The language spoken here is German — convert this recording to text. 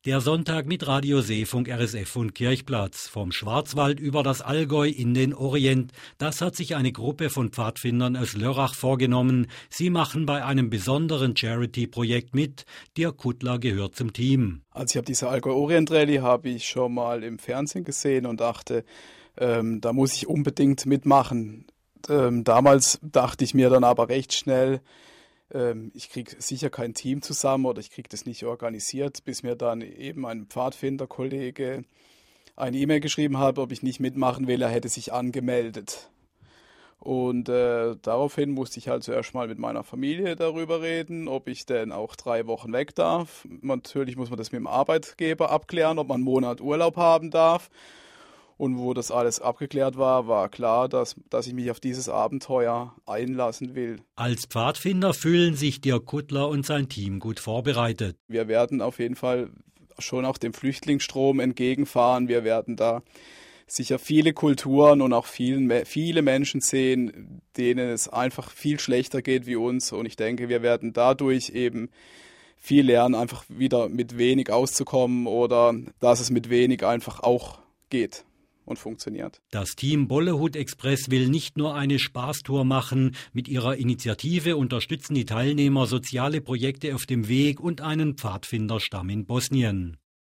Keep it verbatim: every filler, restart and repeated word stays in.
Der Sonntag mit Radio Seefunk, R S F und Kirchplatz. Vom Schwarzwald über das Allgäu in den Orient. Das hat sich eine Gruppe von Pfadfindern aus Lörrach vorgenommen. Sie machen bei einem besonderen Charity-Projekt mit. Dirk Kuttler gehört zum Team. Also ich habe diese Allgäu-Orient-Rallye habe ich schon mal im Fernsehen gesehen und dachte, ähm, da muss ich unbedingt mitmachen. Ähm, damals dachte ich mir dann aber recht schnell, ich kriege sicher kein Team zusammen oder ich kriege das nicht organisiert, bis mir dann eben ein Pfadfinderkollege eine E-Mail geschrieben hat, ob ich nicht mitmachen will. Er hätte sich angemeldet. Und äh, daraufhin musste ich halt zuerst mal mit meiner Familie darüber reden, ob ich denn auch drei Wochen weg darf. Natürlich muss man das mit dem Arbeitgeber abklären, ob man einen Monat Urlaub haben darf. Und wo das alles abgeklärt war, war klar, dass, dass ich mich auf dieses Abenteuer einlassen will. Als Pfadfinder fühlen sich Dirk Kuttler und sein Team gut vorbereitet. Wir werden auf jeden Fall schon auch dem Flüchtlingsstrom entgegenfahren. Wir werden da sicher viele Kulturen und auch vielen, viele Menschen sehen, denen es einfach viel schlechter geht wie uns. Und ich denke, wir werden dadurch eben viel lernen, einfach wieder mit wenig auszukommen oder dass es mit wenig einfach auch geht und funktioniert. Das Team Bollehut Express will nicht nur eine Spaßtour machen. Mit ihrer Initiative unterstützen die Teilnehmer soziale Projekte auf dem Weg und einen Pfadfinderstamm in Bosnien.